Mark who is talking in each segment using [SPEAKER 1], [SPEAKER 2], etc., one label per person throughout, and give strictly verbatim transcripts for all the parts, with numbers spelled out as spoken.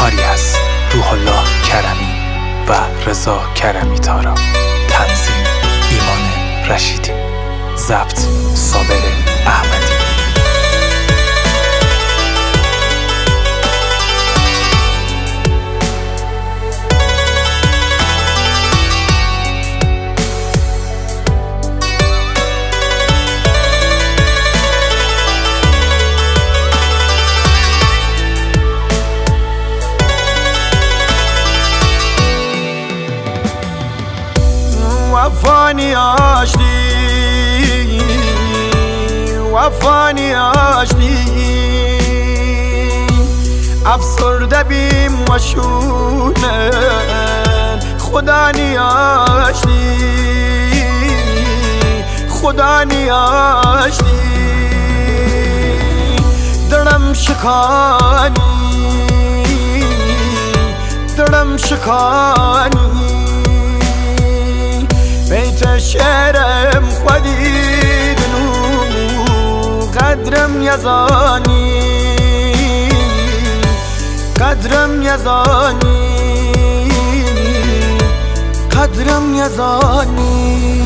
[SPEAKER 1] کاری از روح الله کرمی و رضا کرمی تارا. تنظیم ایمان رشیدی. ضبط صابر احمدی.
[SPEAKER 2] وفانی آشتی وفانی آشتی افسرده بیم و شونه خدا نیاشتی خدا نیاشتی دلم شکانی دلم شکانی بیت شعرم خودیدنو قدرم یزانی قدرم یزانی قدرم یزانی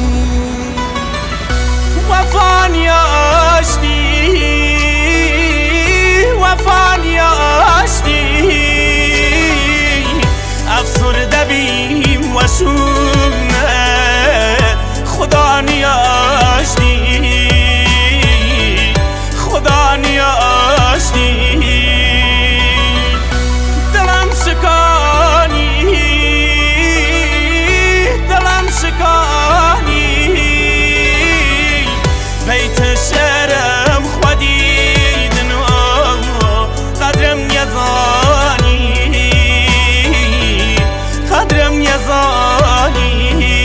[SPEAKER 3] وفانی آشتی وفانی آشتی افسرده بیم و شونه خدا نیاشتی خدا نیاشتی دلم شکانی دلم شکانی بیت شعرم خودیدن قدرم یزانی قدرم یزانی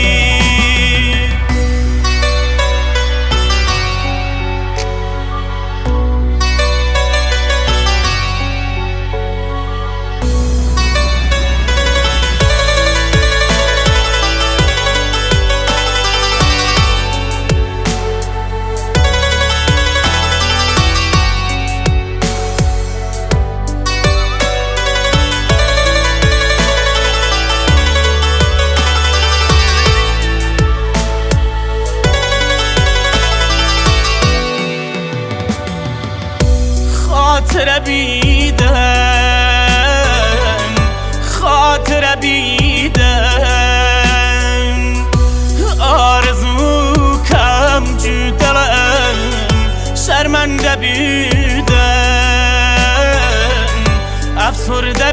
[SPEAKER 3] خاطر بیدن خاطر بیدن آرزو کم جدلم شرمنده بیدن افسرده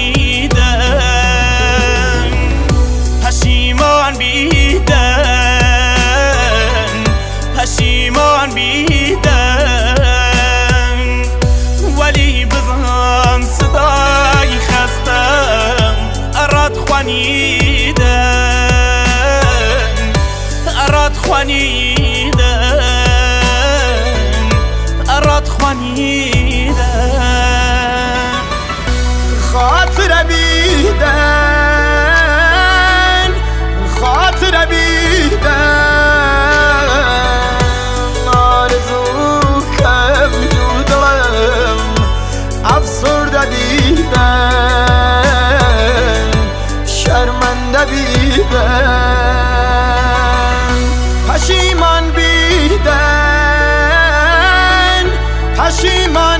[SPEAKER 3] بیدن پشیمان بیدن پشیمان بیدن ولی بزن صدای خستم اراد خوانیدن اراد خوانیدن اراد خوانیدن
[SPEAKER 2] خاطر بیدن خاطر بیدن آرزو کم جودم افسرده بیدن شرمنده بیدن پشیمان بیدن پشیمان